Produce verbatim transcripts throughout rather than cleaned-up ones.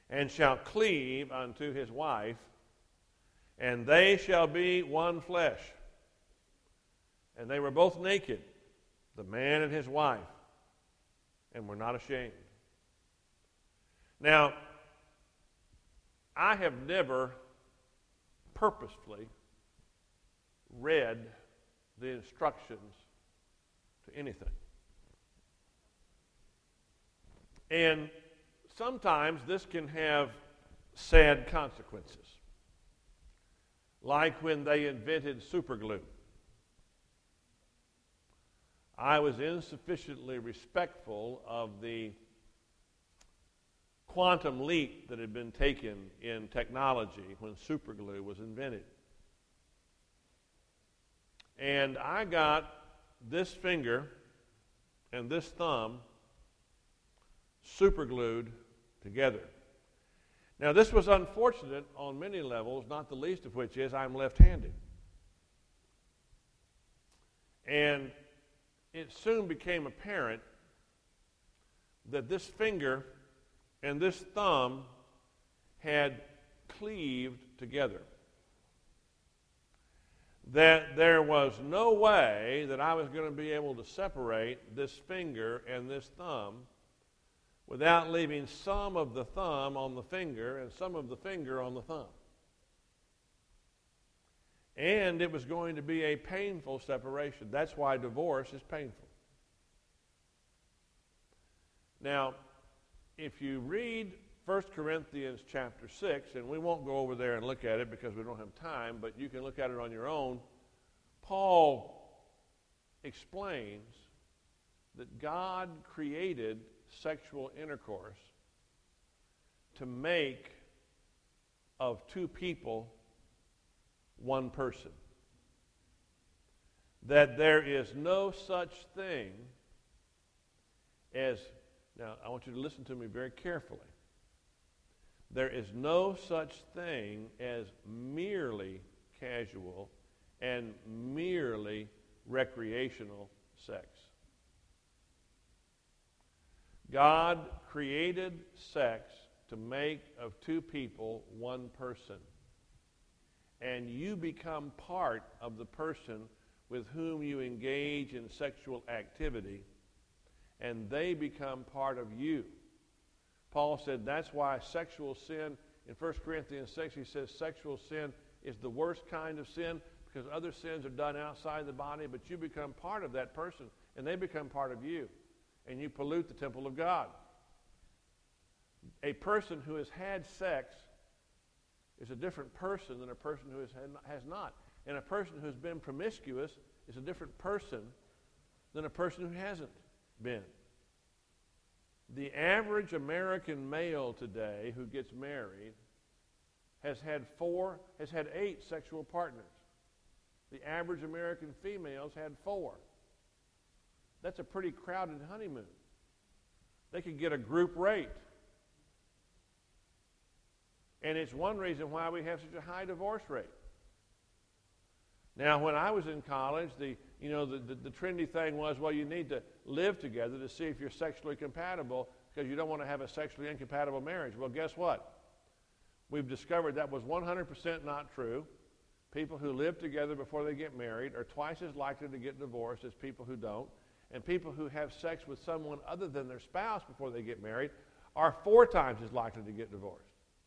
and shall cleave unto his wife, and they shall be one flesh. And they were both naked, the man and his wife, and were not ashamed. Now, I have never purposefully read the instructions to anything. And sometimes this can have sad consequences, like when they invented superglue. I was insufficiently respectful of the quantum leap that had been taken in technology when superglue was invented. And I got this finger and this thumb superglued together. Now, this was unfortunate on many levels, not the least of which is I'm left-handed. And it soon became apparent that this finger and this thumb had cleaved together. That there was no way that I was going to be able to separate this finger and this thumb without leaving some of the thumb on the finger and some of the finger on the thumb. And it was going to be a painful separation. That's why divorce is painful. Now, if you read First Corinthians chapter six, and we won't go over there and look at it because we don't have time, but you can look at it on your own, Paul explains that God created sexual intercourse to make of two people one person. That there is no such thing as, now I want you to listen to me very carefully. There is no such thing as merely casual and merely recreational sex. God created sex to make of two people one person. And you become part of the person with whom you engage in sexual activity, and they become part of you. Paul said that's why sexual sin, in First Corinthians six, he says sexual sin is the worst kind of sin because other sins are done outside the body, but you become part of that person, and they become part of you, and you pollute the temple of God. A person who has had sex is a different person than a person who has, has not. And a person who's been promiscuous is a different person than a person who hasn't been. The average American male today who gets married has had four, has had eight sexual partners. The average American female's had four. That's a pretty crowded honeymoon. They could get a group rate. And it's one reason why we have such a high divorce rate. Now, when I was in college, the you know the, the, the trendy thing was, well, you need to live together to see if you're sexually compatible because you don't want to have a sexually incompatible marriage. Well, guess what? We've discovered that was one hundred percent not true. People who live together before they get married are twice as likely to get divorced as people who don't. And people who have sex with someone other than their spouse before they get married are four times as likely to get divorced.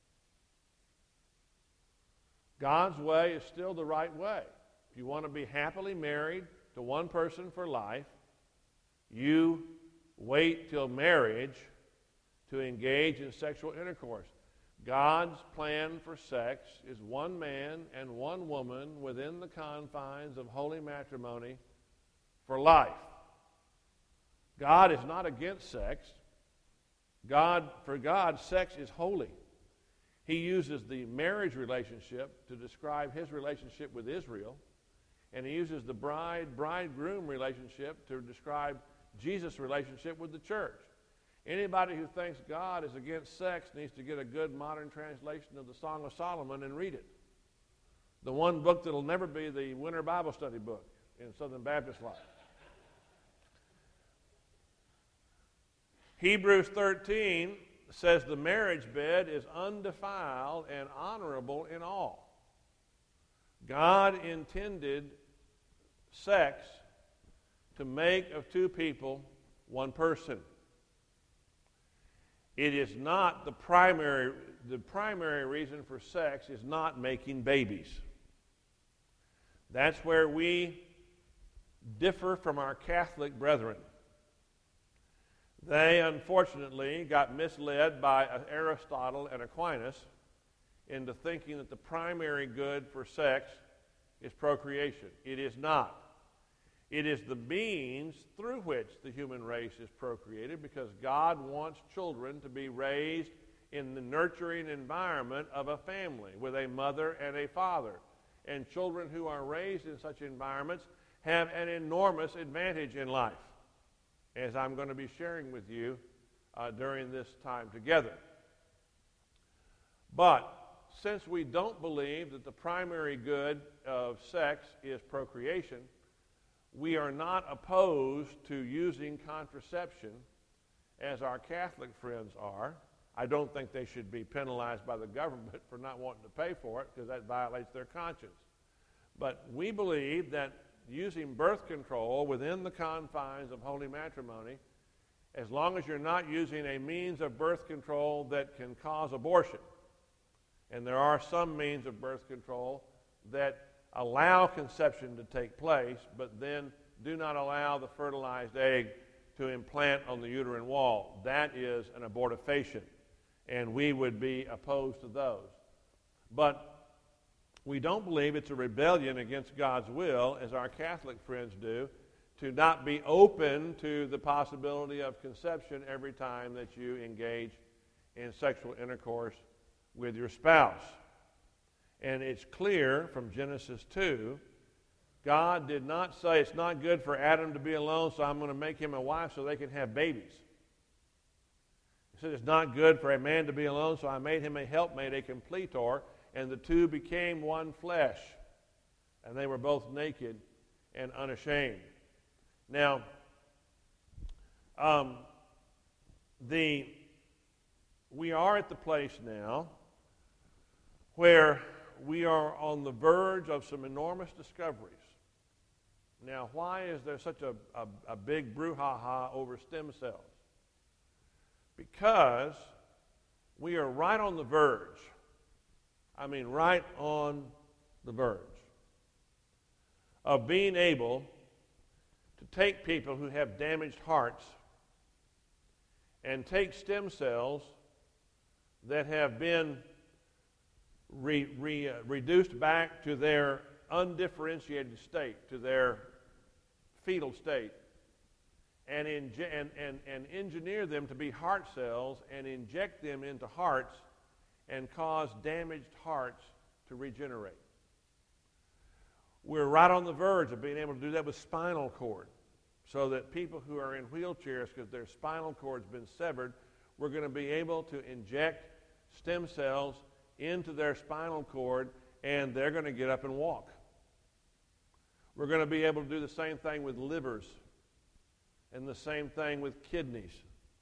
God's way is still the right way. If you want to be happily married to one person for life, you wait till marriage to engage in sexual intercourse. God's plan for sex is one man and one woman within the confines of holy matrimony for life. God is not against sex. God, for God, sex is holy. He uses the marriage relationship to describe his relationship with Israel, and he uses the bride-bridegroom relationship to describe Jesus' relationship with the church. Anybody who thinks God is against sex needs to get a good modern translation of the Song of Solomon and read it. The one book that will never be the winter Bible study book in Southern Baptist life. Hebrews thirteen says the marriage bed is undefiled and honorable in all. God intended sex to make of two people one person. It is not the primary, the primary reason for sex is not making babies. That's where we differ from our Catholic brethren. They, unfortunately, got misled by Aristotle and Aquinas into thinking that the primary good for sex is procreation. It is not. It is the means through which the human race is procreated, because God wants children to be raised in the nurturing environment of a family with a mother and a father. And children who are raised in such environments have an enormous advantage in life, as I'm going to be sharing with you uh, during this time together. But since we don't believe that the primary good of sex is procreation, we are not opposed to using contraception as our Catholic friends are. I don't think they should be penalized by the government for not wanting to pay for it, because that violates their conscience. But we believe that using birth control within the confines of holy matrimony, as long as you're not using a means of birth control that can cause abortion, and there are some means of birth control that allow conception to take place, but then do not allow the fertilized egg to implant on the uterine wall. That is an abortifacient, and we would be opposed to those. But we don't believe it's a rebellion against God's will, as our Catholic friends do, to not be open to the possibility of conception every time that you engage in sexual intercourse with your spouse. And it's clear from Genesis two, God did not say it's not good for Adam to be alone, so I'm going to make him a wife so they can have babies. He said it's not good for a man to be alone, so I made him a helpmate, a completor, and the two became one flesh. And they were both naked and unashamed. Now, um, the we are at the place now where we are on the verge of some enormous discoveries. Now, why is there such a, a, a big brouhaha over stem cells? Because we are right on the verge. I mean, right on the verge of being able to take people who have damaged hearts and take stem cells that have been Re, re, uh, reduced back to their undifferentiated state, to their fetal state, and, inje- and, and, and engineer them to be heart cells and inject them into hearts and cause damaged hearts to regenerate. We're right on the verge of being able to do that with spinal cord, so that people who are in wheelchairs because their spinal cord's been severed, we're going to be able to inject stem cells into their spinal cord, and they're going to get up and walk. We're going to be able to do the same thing with livers and the same thing with kidneys.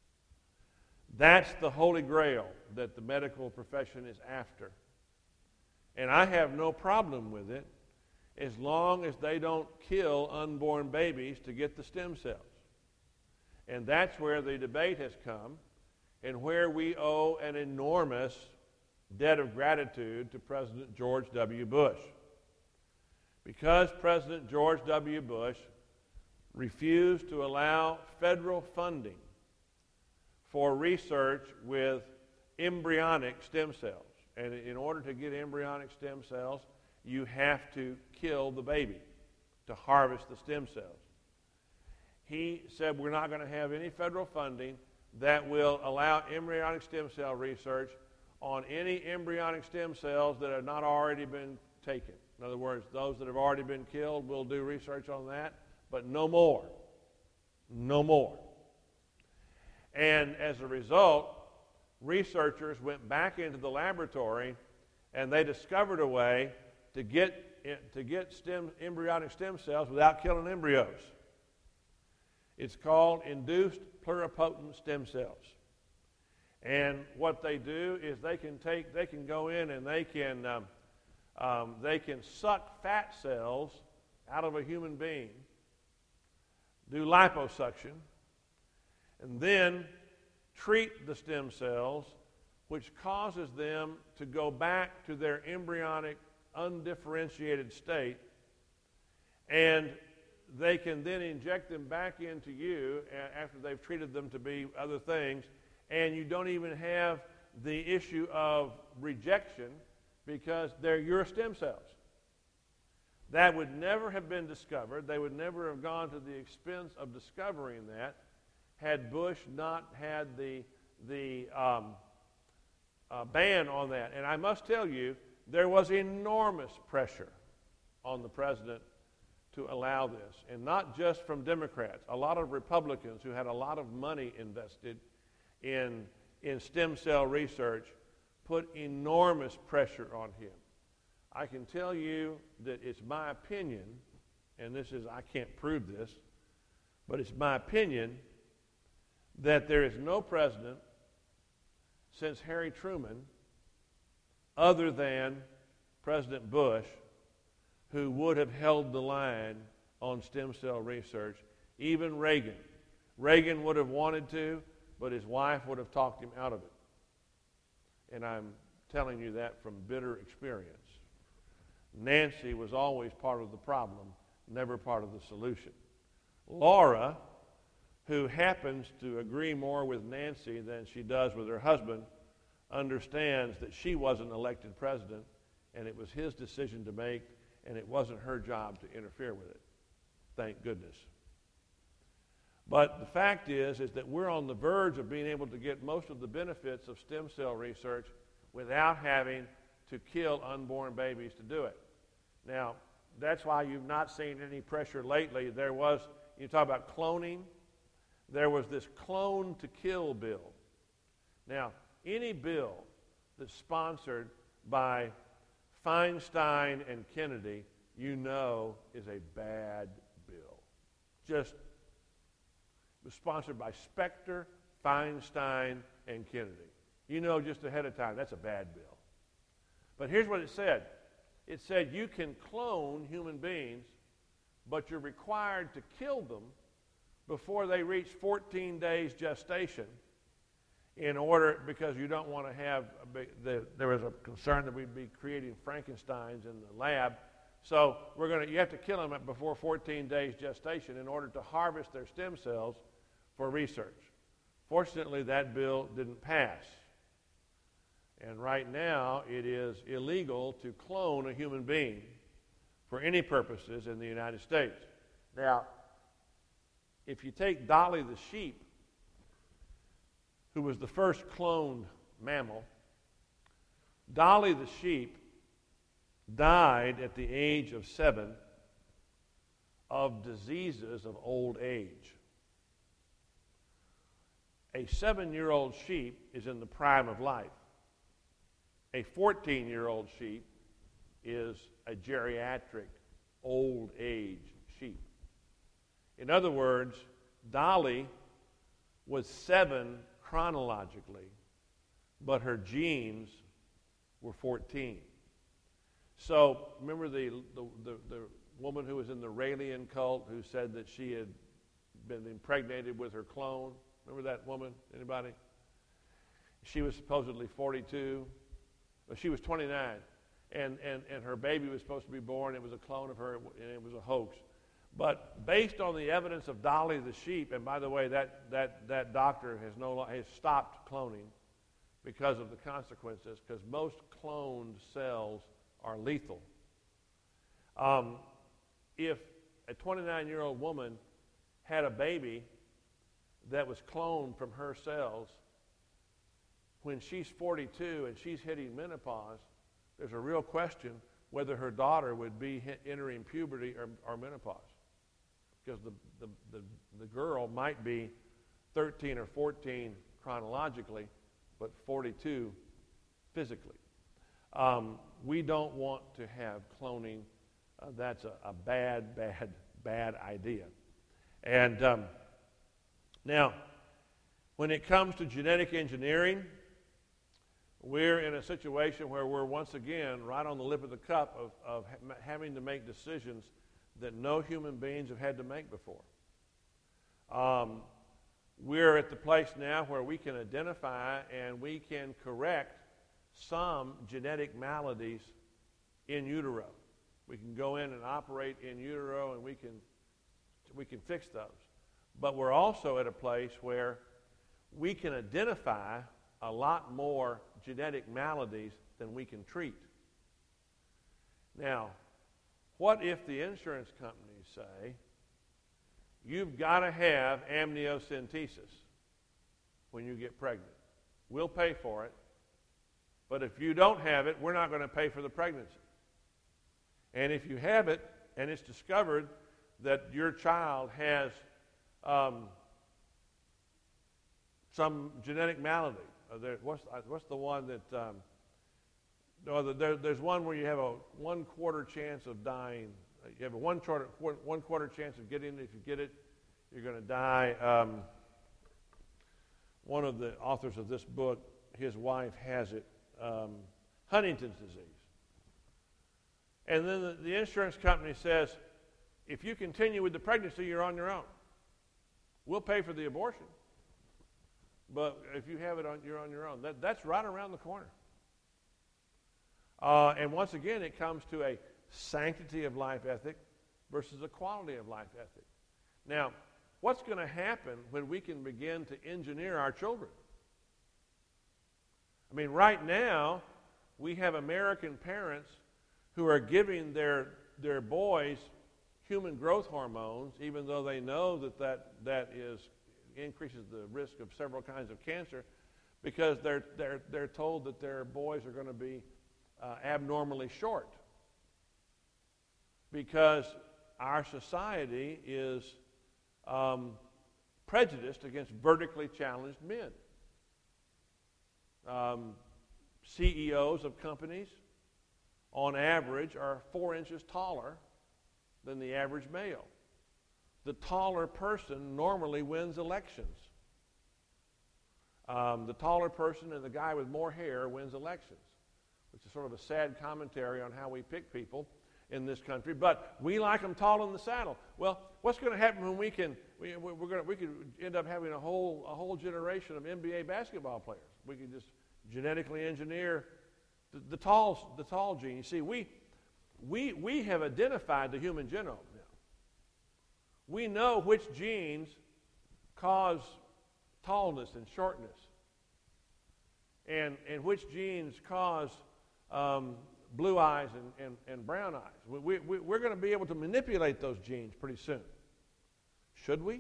That's the holy grail that the medical profession is after. And I have no problem with it as long as they don't kill unborn babies to get the stem cells. And that's where the debate has come, and where we owe an enormous debt of gratitude to President George W. Bush. Because President George W. Bush refused to allow federal funding for research with embryonic stem cells. And in order to get embryonic stem cells, you have to kill the baby to harvest the stem cells. He said we're not going to have any federal funding that will allow embryonic stem cell research on any embryonic stem cells that have not already been taken. In other words, those that have already been killed, we'll do research on that, but no more. No more. And as a result, researchers went back into the laboratory and they discovered a way to get, to get stem, embryonic stem cells without killing embryos. It's called induced pluripotent stem cells. And what they do is they can take, they can go in and they can, um, um, they can suck fat cells out of a human being, do liposuction, and then treat the stem cells, which causes them to go back to their embryonic, undifferentiated state, and they can then inject them back into you after they've treated them to be other things, and you don't even have the issue of rejection because they're your stem cells. That would never have been discovered. They would never have gone to the expense of discovering that had Bush not had the, the um, uh, ban on that. And I must tell you, there was enormous pressure on the president to allow this, and not just from Democrats. A lot of Republicans who had a lot of money invested in, in stem cell research put enormous pressure on him. I can tell you that it's my opinion, and this is, I can't prove this, but it's my opinion that there is no president since Harry Truman other than President Bush who would have held the line on stem cell research, even Reagan. Reagan would have wanted to, but his wife would have talked him out of it. And I'm telling you that from bitter experience. Nancy was always part of the problem, never part of the solution. Laura, who happens to agree more with Nancy than she does with her husband, understands that she wasn't elected president, and it was his decision to make, and it wasn't her job to interfere with it. Thank goodness. But the fact is, is that we're on the verge of being able to get most of the benefits of stem cell research without having to kill unborn babies to do it. Now, that's why you've not seen any pressure lately. There was, you talk about cloning, there was this clone to kill bill. Now, any bill that's sponsored by Feinstein and Kennedy, you know, is a bad bill. Just was sponsored by Specter, Feinstein, and Kennedy. You know just ahead of time, that's a bad bill. But here's what it said. It said you can clone human beings, but you're required to kill them before they reach fourteen days gestation in order, because you don't want to have, a big, the, there was a concern that we'd be creating Frankensteins in the lab. So we're going to, you have to kill them at before fourteen days gestation in order to harvest their stem cells for research. Fortunately, that bill didn't pass. And right now, it is illegal to clone a human being for any purposes in the United States. Now, if you take Dolly the sheep, who was the first cloned mammal, Dolly the sheep died at the age of seven of diseases of old age. A seven-year-old sheep is in the prime of life. A fourteen-year-old sheep is a geriatric, old age sheep. In other words, Dolly was seven chronologically, but her genes were fourteen. So remember the, the, the, the woman who was in the Raelian cult who said that she had been impregnated with her clone? Remember that woman? Anybody? She was supposedly forty-two. Well, she was twenty-nine, and, and, and her baby was supposed to be born. It was a clone of her, and it was a hoax. But based on the evidence of Dolly the sheep, and by the way, that, that, that doctor has, no, has stopped cloning because of the consequences, because most cloned cells are lethal. Um, if a twenty-nine-year-old woman had a baby that was cloned from her cells, when she's forty-two and she's hitting menopause, there's a real question whether her daughter would be entering puberty or, or menopause. Because the, the, the, the girl might be thirteen or fourteen chronologically, but forty-two physically. Um, we don't want to have cloning. Uh, that's a, a bad, bad, bad idea. And um, now, When it comes to genetic engineering, we're in a situation where we're once again right on the lip of the cup of, of ha- having to make decisions that no human beings have had to make before. Um, we're at the place now where we can identify and we can correct some genetic maladies in utero. We can go in and operate in utero and we can, we can fix those. But we're also at a place where we can identify a lot more genetic maladies than we can treat. Now, what if the insurance companies say, you've got to have amniocentesis when you get pregnant? We'll pay for it, but if you don't have it, we're not going to pay for the pregnancy. And if you have it, and it's discovered that your child has um, some genetic malady, uh, there, what's, uh, what's the one that, um, no, there, there's one where you have a one quarter chance of dying. You have a one quarter, one quarter chance of getting it. If you get it, you're going to die. Um, one of the authors of this book, his wife has it, um, Huntington's disease. And then the, the insurance company says, if you continue with the pregnancy, you're on your own. We'll pay for the abortion. But if you have it, on, you're on your own. That, that's right around the corner. Uh, and once again, it comes to a sanctity of life ethic versus a quality of life ethic. Now, what's going to happen when we can begin to engineer our children? I mean, right now, we have American parents who are giving their, their boys human growth hormones, even though they know that that, that is, increases the risk of several kinds of cancer, because they're, they're, they're told that their boys are going to be uh, abnormally short. Because our society is um, prejudiced against vertically challenged men. Um, C E Os of companies, on average, are four inches taller than the average male. The taller person normally wins elections. Um, the taller person and the guy with more hair wins elections, which is sort of a sad commentary on how we pick people in this country. But we like them tall in the saddle. Well, what's going to happen when we can? We, we're going to, we could end up having a whole a whole generation of N B A basketball players. We could just genetically engineer the, the tall the tall gene. You see, we we we have identified the human genome now. We know which genes cause tallness and shortness, and and which genes cause um, blue eyes and, and, and brown eyes. We, we, we're going to be able to manipulate those genes pretty soon. Should we?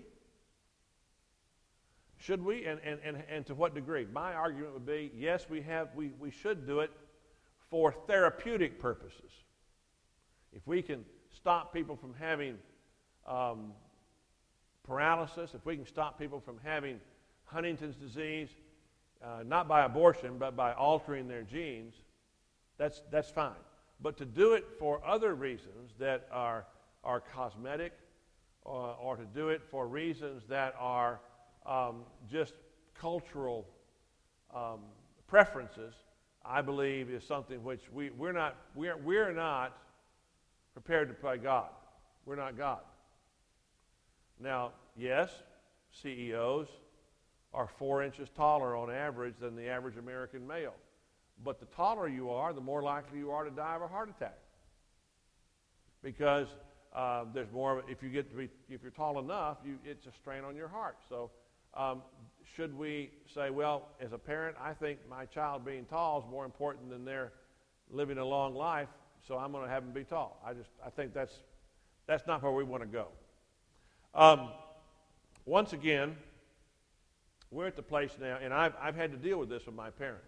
Should we? And, and, and, and to what degree? My argument would be, yes, we have. We, we should do it for therapeutic purposes. If we can stop people from having um, paralysis, if we can stop people from having Huntington's disease, uh, not by abortion, but by altering their genes, that's, that's fine. But to do it for other reasons that are, are cosmetic, or, or to do it for reasons that are um, just cultural um, preferences, I believe is something which we, we're not, we're, we're not prepared to play God. We're not God. Now, yes, C E Os are four inches taller on average than the average American male. But the taller you are, the more likely you are to die of a heart attack. Because uh, there's more, if you get to be, if you're tall enough, you, it's a strain on your heart. So um, should we say, well, as a parent, I think my child being tall is more important than their living a long life, so I'm going to have them be tall. I just, I think that's, that's not where we want to go. Um, once again, we're at the place now, and I've, I've had to deal with this with my parents.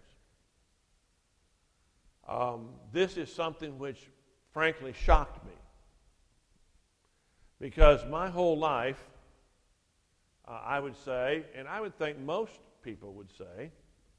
Um, this is something which, frankly, shocked me. Because my whole life, uh, I would say, and I would think most people would say,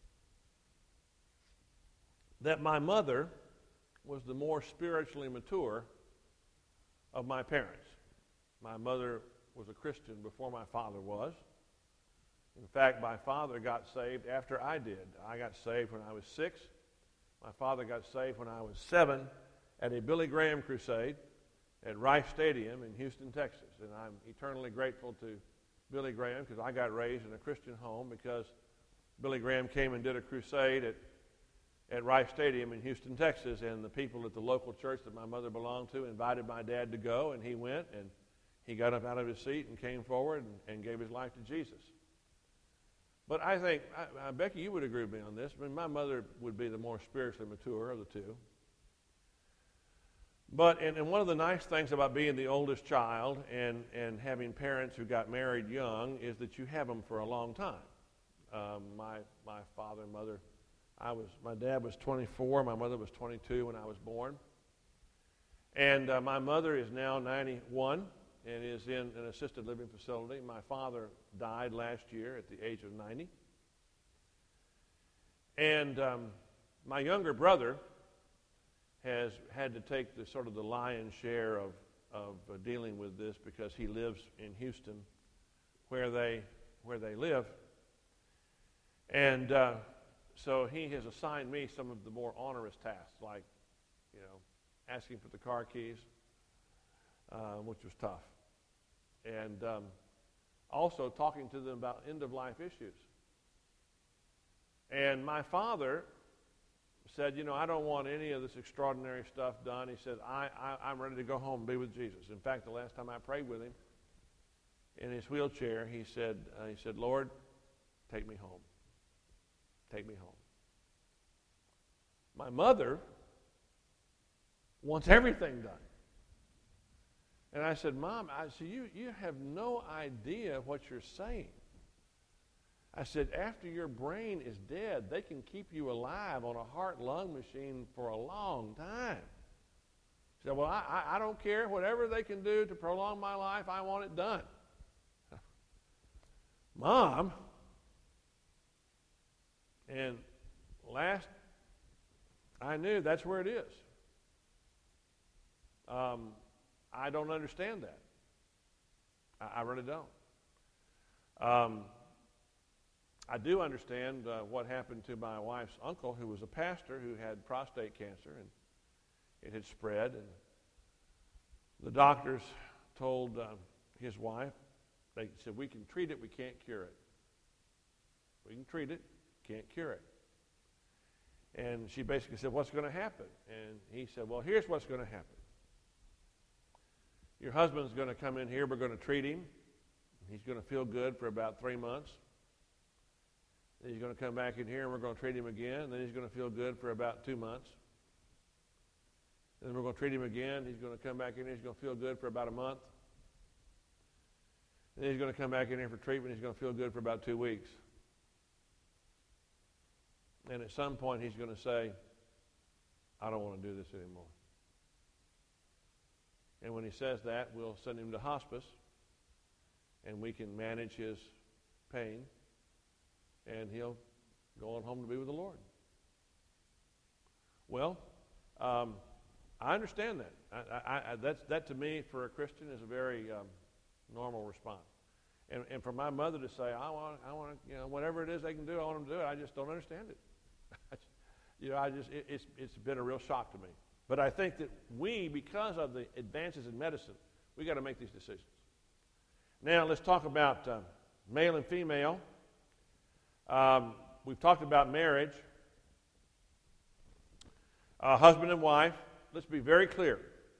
that my mother was the more spiritually mature of my parents. My mother was a Christian before my father was. In fact, my father got saved after I did. I got saved when I was six. My father got saved when I was seven at a Billy Graham crusade at Rice Stadium in Houston, Texas. And I'm eternally grateful to Billy Graham because I got raised in a Christian home because Billy Graham came and did a crusade at, at Rice Stadium in Houston, Texas, and the people at the local church that my mother belonged to invited my dad to go, and he went, and he got up out of his seat and came forward and, and gave his life to Jesus. But I think, I, I, Becky, you would agree with me on this. I mean, my mother would be the more spiritually mature of the two. But, and, and one of the nice things about being the oldest child and, and having parents who got married young is that you have them for a long time. Um, my my father and mother, I was, my dad was twenty-four, my mother was twenty-two when I was born. And uh, my mother is now ninety-one and is in an assisted living facility. My father died last year at the age of ninety. And um, my younger brother has had to take the sort of the lion's share of, of uh, dealing with this because he lives in Houston where they where they live. And uh, so he has assigned me some of the more onerous tasks, like, you know, asking for the car keys, uh, which was tough. And um, also talking to them about end-of-life issues. And my father said, you know, I don't want any of this extraordinary stuff done. He said, I, I, I'm ready to go home and be with Jesus. In fact, the last time I prayed with him in his wheelchair, he said, uh, he said, Lord, take me home. Take me home. My mother wants everything done. And I said, Mom, I said, you, you have no idea what you're saying. I said, after your brain is dead, they can keep you alive on a heart-lung machine for a long time. She said, well, I, I, I don't care. Whatever they can do to prolong my life, I want it done. Mom, and last I knew, that's where it is. Um, I don't understand that. I, I really don't. Um, I do understand uh, what happened to my wife's uncle, who was a pastor who had prostate cancer, and it had spread. And the doctors told uh, his wife, they said, we can treat it, we can't cure it. We can treat it, can't cure it. And she basically said, what's going to happen? And he said, well, here's what's going to happen. Your husband's going to come in here, we're going to treat him. He's going to feel good for about three months. Then he's going to come back in here and we're going to treat him again. And then he's going to feel good for about two months. And then we're going to treat him again. He's going to come back in here, he's going to feel good for about a month. And then he's going to come back in here for treatment, he's going to feel good for about two weeks. And at some point he's going to say, I don't want to do this anymore. And when he says that, we'll send him to hospice, and we can manage his pain, and he'll go on home to be with the Lord. Well, um, I understand that. I, I, I, that's, that to me, for a Christian, is a very um, normal response. And, and for my mother to say, I want, I want, you know, whatever it is they can do, I want them to do it. I just don't understand it. you know, I just, it, it's, it's been a real shock to me. But I think that we, because of the advances in medicine, we got to make these decisions. Now let's talk about uh, male and female. Um, we've talked about marriage, uh, husband and wife. Let's be very clear.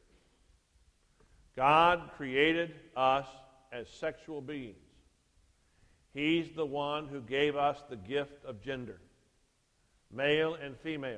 God created us as sexual beings. He's the one who gave us the gift of gender, male and female.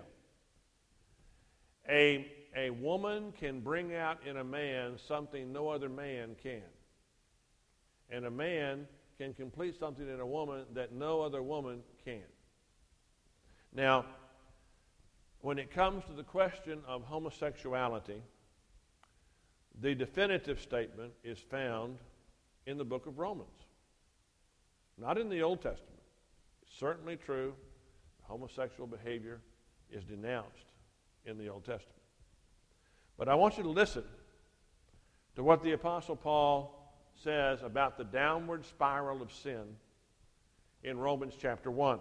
A, a woman can bring out in a man something no other man can. And a man can complete something in a woman that no other woman can. Now, when it comes to the question of homosexuality, the definitive statement is found in the book of Romans. Not in the Old Testament. It's certainly true. Homosexual behavior is denounced in the Old Testament. But I want you to listen to what the Apostle Paul says about the downward spiral of sin in Romans chapter one.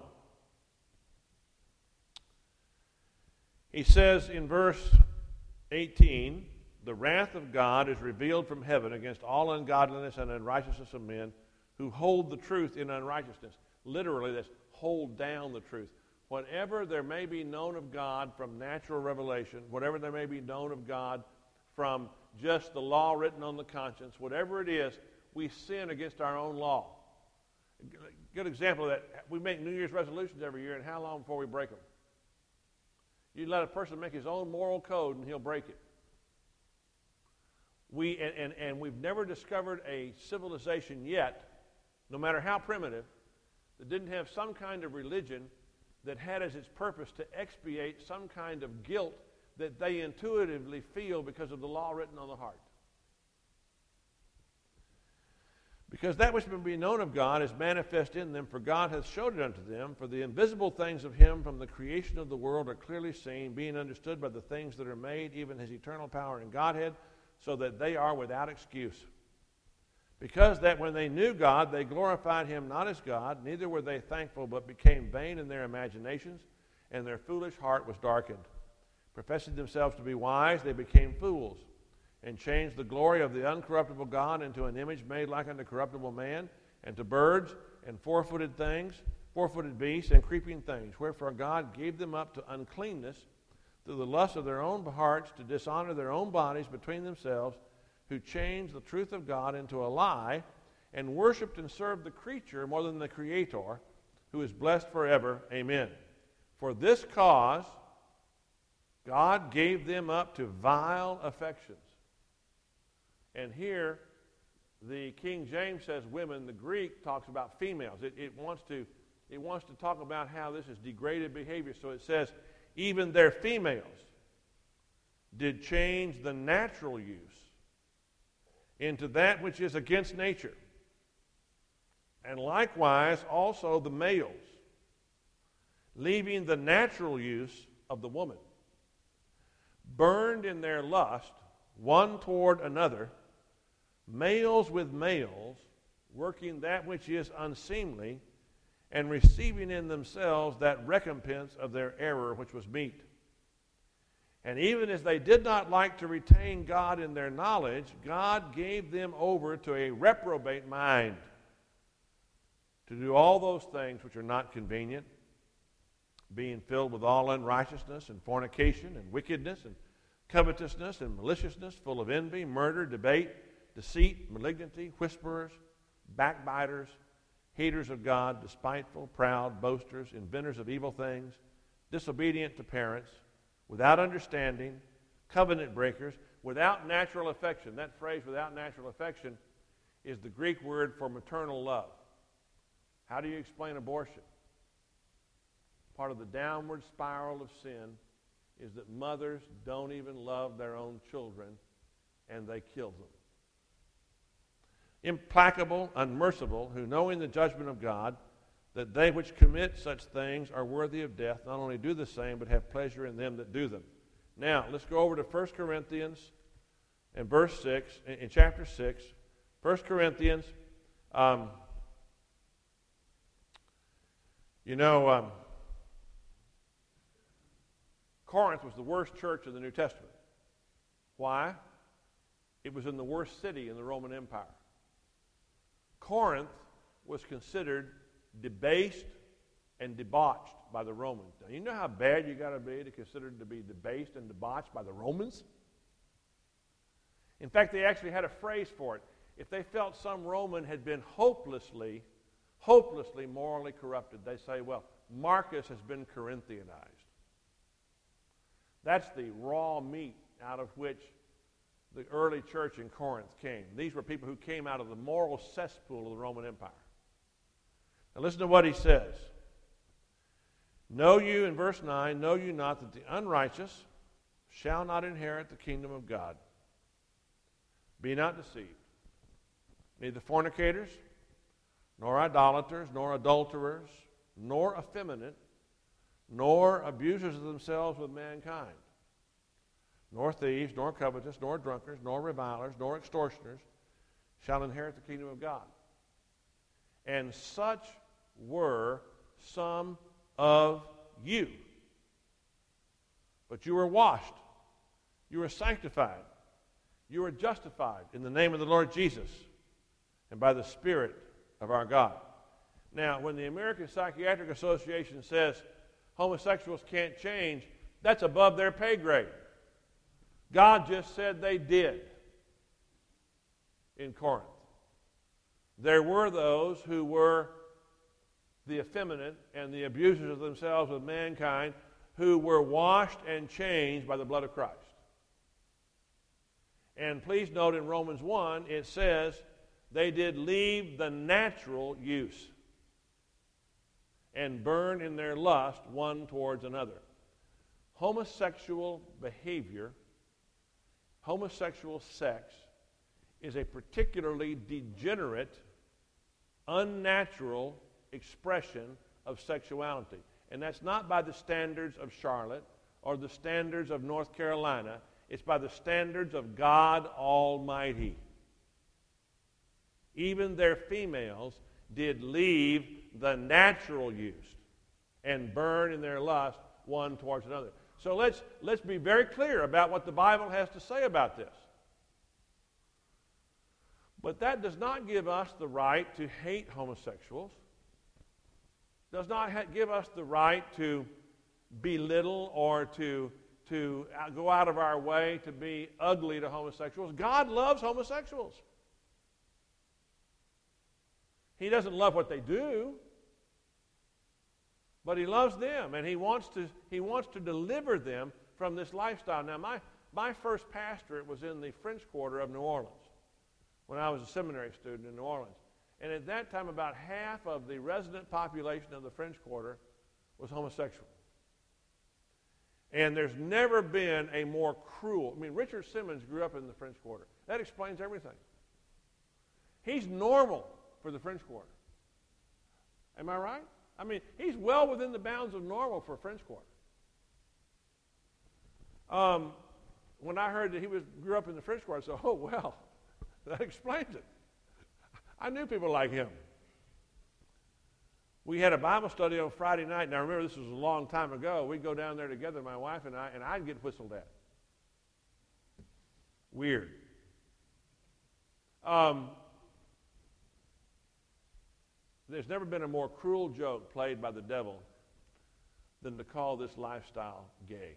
He says in verse eighteen, the wrath of God is revealed from heaven against all ungodliness and unrighteousness of men who hold the truth in unrighteousness. Literally, that's hold down the truth. Whatever there may be known of God from natural revelation, whatever there may be known of God from just the law written on the conscience, whatever it is, we sin against our own law. A good example of that, we make New Year's resolutions every year, and how long before we break them? You let a person make his own moral code, and he'll break it. We and, and, and we've never discovered a civilization yet, no matter how primitive, that didn't have some kind of religion that had as its purpose to expiate some kind of guilt that they intuitively feel because of the law written on the heart. Because that which may be known of God is manifest in them, for God hath showed it unto them. For the invisible things of him from the creation of the world are clearly seen, being understood by the things that are made, even his eternal power and Godhead, so that they are without excuse. Because that when they knew God, they glorified him not as God, neither were they thankful, but became vain in their imaginations, and their foolish heart was darkened. Professing themselves to be wise, they became fools, and changed the glory of the uncorruptible God into an image made like unto corruptible man, and to birds, and four-footed things, four-footed beasts, and creeping things. Wherefore God gave them up to uncleanness through the lust of their own hearts, to dishonor their own bodies between themselves, who changed the truth of God into a lie, and worshipped and served the creature more than the Creator, who is blessed forever. Amen. For this cause God gave them up to vile affections. And here, the King James says women. The Greek talks about females. It, it, wants to, it wants to talk about how this is degraded behavior. So it says, even their females did change the natural use into that which is against nature. And likewise also the males, leaving the natural use of the woman, burned in their lust one toward another, males with males, working that which is unseemly, and receiving in themselves that recompense of their error which was meet. And even as they did not like to retain God in their knowledge, God gave them over to a reprobate mind, to do all those things which are not convenient, being filled with all unrighteousness and fornication and wickedness and covetousness and maliciousness, full of envy, murder, debate, deceit, malignity, whisperers, backbiters, haters of God, despiteful, proud, boasters, inventors of evil things, disobedient to parents, without understanding, covenant breakers, without natural affection. That phrase, without natural affection, is the Greek word for maternal love. How do you explain abortion? Part of the downward spiral of sin is that mothers don't even love their own children, and they kill them. Implacable, unmerciful, who knowing the judgment of God, that they which commit such things are worthy of death, not only do the same, but have pleasure in them that do them. Now, let's go over to First Corinthians in verse six, in chapter six. First Corinthians, um, you know, um, Corinth was the worst church in the New Testament. Why? It was in the worst city in the Roman Empire. Corinth was considered debased and debauched by the Romans. Now, you know how bad you got to be to consider to be debased and debauched by the Romans? In fact, they actually had a phrase for it. If they felt some Roman had been hopelessly, hopelessly morally corrupted, they say, well, Marcus has been Corinthianized. That's the raw meat out of which the early church in Corinth came. These were people who came out of the moral cesspool of the Roman Empire. Now listen to what he says. Know you, in verse nine, know you not that the unrighteous shall not inherit the kingdom of God? Be not deceived. Neither fornicators, nor idolaters, nor adulterers, nor effeminate, nor abusers of themselves with mankind, nor thieves, nor covetous, nor drunkards, nor revilers, nor extortioners shall inherit the kingdom of God. And such were some of you. But you were washed. You were sanctified. You were justified in the name of the Lord Jesus and by the Spirit of our God. Now, when the American Psychiatric Association says homosexuals can't change, that's above their pay grade. God just said they did in Corinth. There were those who were the effeminate and the abusers of themselves with mankind who were washed and changed by the blood of Christ. And please note in Romans one, it says they did leave the natural use and burn in their lust one towards another. Homosexual behavior, homosexual sex, is a particularly degenerate, unnatural expression of sexuality. And that's not by the standards of Charlotte or the standards of North Carolina. It's by the standards of God Almighty. Even their females did leave the natural use and burn in their lust one towards another. So let's, let's be very clear about what the Bible has to say about this. But that does not give us the right to hate homosexuals. Does not ha- give us the right to belittle or to, to go out of our way to be ugly to homosexuals. God loves homosexuals. He doesn't love what they do, but he loves them, and he wants to, he wants to deliver them from this lifestyle. Now, my, my first pastorate was in the French Quarter of New Orleans when I was a seminary student in New Orleans. And at that time, about half of the resident population of the French Quarter was homosexual. And there's never been a more cruel... I mean, Richard Simmons grew up in the French Quarter. That explains everything. He's normal for the French Quarter. Am I right? I mean, he's well within the bounds of normal for a French Quarter. Um, when I heard that he was grew up in the French Quarter, I said, oh, well, that explains it. I knew people like him. We had a Bible study on Friday night. Now, remember, this was a long time ago. We'd go down there together, my wife and I, and I'd get whistled at. Weird. Um, there's never been a more cruel joke played by the devil than to call this lifestyle gay.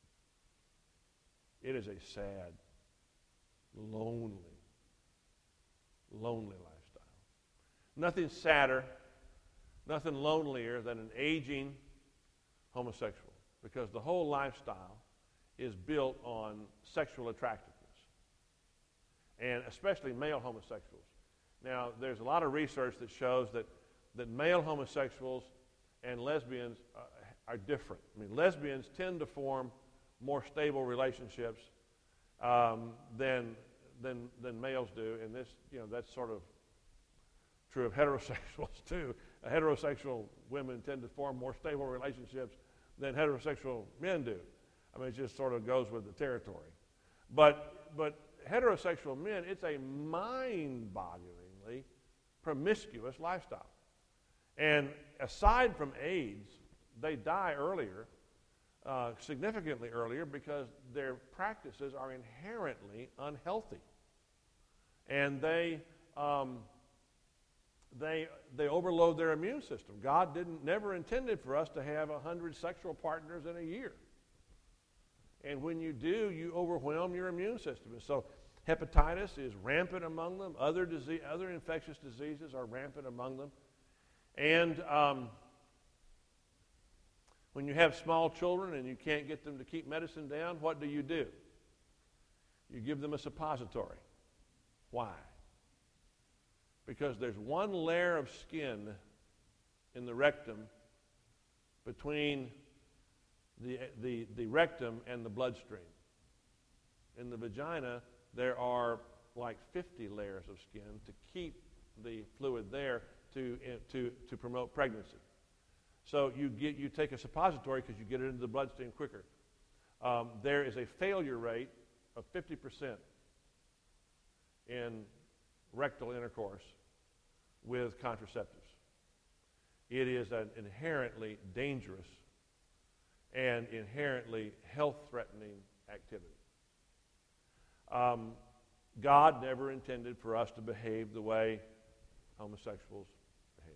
It is a sad, lonely, lonely lifestyle. Nothing sadder, nothing lonelier than an aging homosexual, because the whole lifestyle is built on sexual attractiveness, and especially male homosexuals. Now, there's a lot of research that shows that, that male homosexuals and lesbians uh, are different. I mean, lesbians tend to form more stable relationships um, than, than, than males do, and this, you know, that's sort of true of heterosexuals too. Uh, heterosexual women tend to form more stable relationships than heterosexual men do. I mean, it just sort of goes with the territory. But but heterosexual men, it's a mind-bogglingly promiscuous lifestyle. And aside from AIDS, they die earlier, uh, significantly earlier, because their practices are inherently unhealthy. And they... Um, They, they overload their immune system. God didn't never intended for us to have a hundred sexual partners in a year. And when you do, you overwhelm your immune system. And so hepatitis is rampant among them. Other disease, other infectious diseases are rampant among them. And um, when you have small children and you can't get them to keep medicine down, what do you do? You give them a suppository. Why? Because there's one layer of skin in the rectum between the, the, the rectum and the bloodstream. In the vagina, there are like fifty layers of skin to keep the fluid there to, to, to promote pregnancy. So you, get, you take a suppository because you get it into the bloodstream quicker. Um, there is a failure rate of fifty percent in rectal intercourse with contraceptives. it is an inherently dangerous and inherently health-threatening activity. Um, God never intended for us to behave the way homosexuals behave.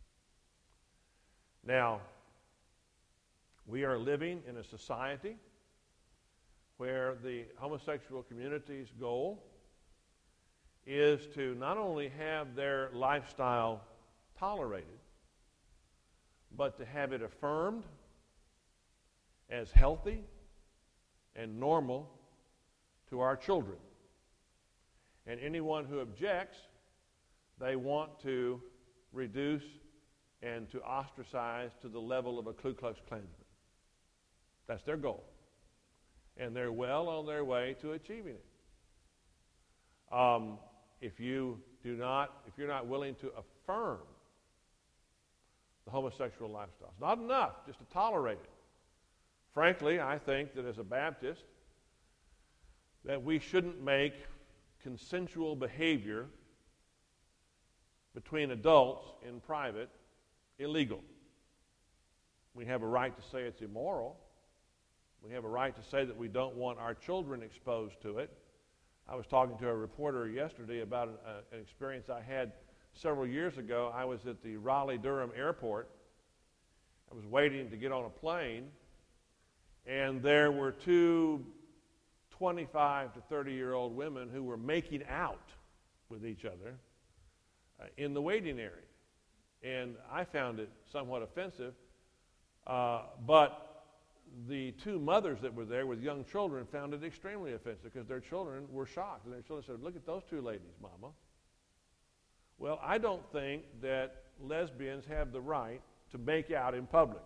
Now, we are living in a society where the homosexual community's goal is to not only have their lifestyle tolerated, but to have it affirmed as healthy and normal to our children. And anyone who objects, they want to reduce and to ostracize to the level of a Ku Klux Klansman. That's their goal. And they're well on their way to achieving it. Um, if you do not, if you're not willing to affirm the homosexual lifestyle, it's not enough just to tolerate it. Frankly, I think that as a Baptist, that we shouldn't make consensual behavior between adults in private illegal. We have a right to say it's immoral. We have a right to say that we don't want our children exposed to it. I was talking to a reporter yesterday about an, uh, an experience I had several years ago. I was at the Raleigh-Durham airport. I was waiting to get on a plane, and there were two twenty-five to thirty-year-old women who were making out with each other uh, in the waiting area. And I found it somewhat offensive, uh, but the two mothers that were there with young children found it extremely offensive because their children were shocked. And their children said, "Look at those two ladies, Mama." Well, I don't think that lesbians have the right to make out in public,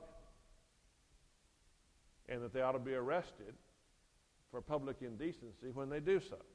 and that they ought to be arrested for public indecency when they do so.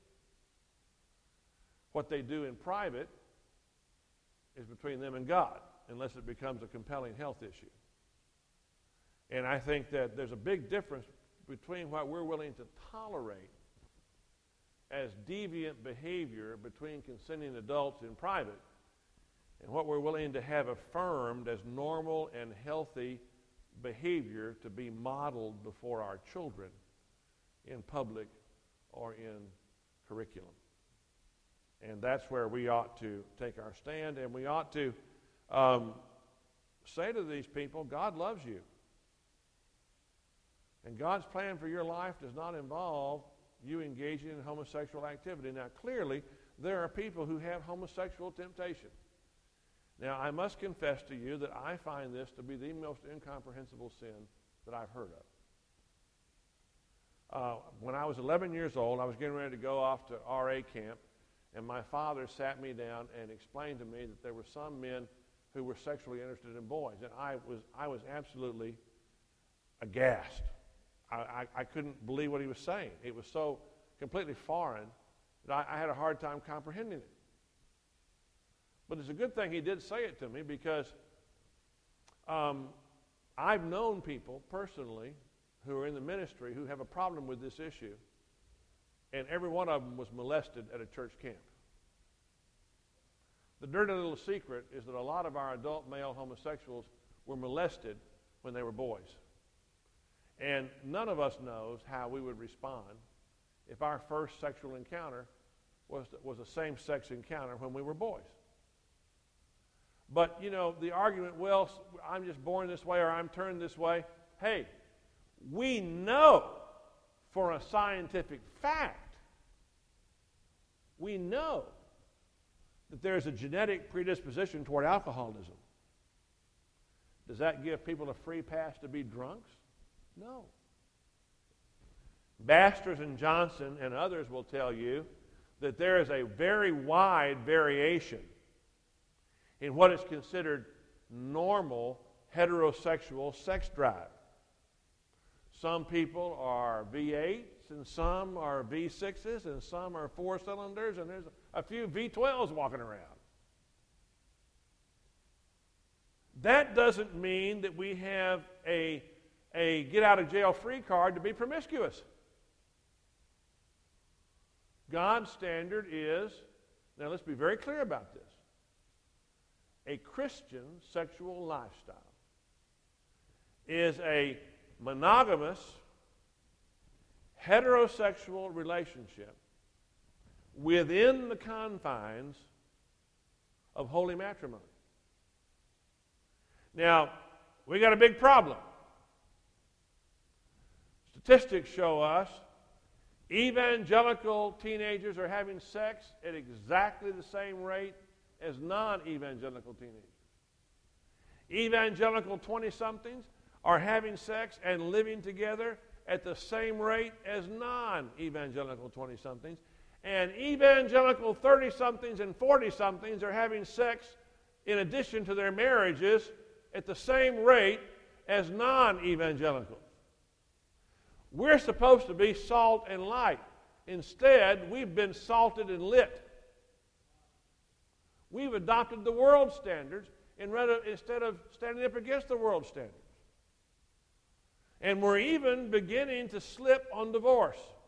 What they do in private is between them and God, unless it becomes a compelling health issue. And I think that there's a big difference between what we're willing to tolerate as deviant behavior between consenting adults in private and what we're willing to have affirmed as normal and healthy behavior to be modeled before our children in public or in curriculum. And that's where we ought to take our stand, and we ought to um, say to these people, God loves you. And God's plan for your life does not involve you engaging in homosexual activity. Now, clearly, there are people who have homosexual temptation. Now, I must confess to you that I find this to be the most incomprehensible sin that I've heard of. Uh, when I was eleven years old, I was getting ready to go off to R A camp, and my father sat me down and explained to me that there were some men who were sexually interested in boys, and I was I was absolutely aghast. I, I, I couldn't believe what he was saying. It was so completely foreign that I, I had a hard time comprehending it. But it's a good thing he did say it to me, because um, I've known people personally who are in the ministry who have a problem with this issue, and every one of them was molested at a church camp. The dirty little secret is that a lot of our adult male homosexuals were molested when they were boys. And none of us knows how we would respond if our first sexual encounter was, was a same-sex encounter when we were boys. But, you know, the argument, well, I'm just born this way or I'm turned this way. Hey, we know for a scientific fact, we know that there's a genetic predisposition toward alcoholism. Does that give people a free pass to be drunks? No. Basters and Johnson and others will tell you that there is a very wide variation in what is considered normal heterosexual sex drive. Some people are V eights, and some are V sixes, and some are four cylinders, and there's a few V twelves walking around. That doesn't mean that we have a, a get-out-of-jail-free card to be promiscuous. God's standard is, now let's be very clear about this, a Christian sexual lifestyle is a monogamous, heterosexual relationship within the confines of holy matrimony. Now, we got a big problem. Statistics show us evangelical teenagers are having sex at exactly the same rate as non-evangelical teenagers. Evangelical twenty-somethings are having sex and living together at the same rate as non-evangelical twenty-somethings. And evangelical thirty-somethings and forty-somethings are having sex in addition to their marriages at the same rate as non-evangelicals. We're supposed to be salt and light. Instead, we've been salted and lit. We've adopted the world standards instead of standing up against the world standards. And we're even beginning to slip on divorce.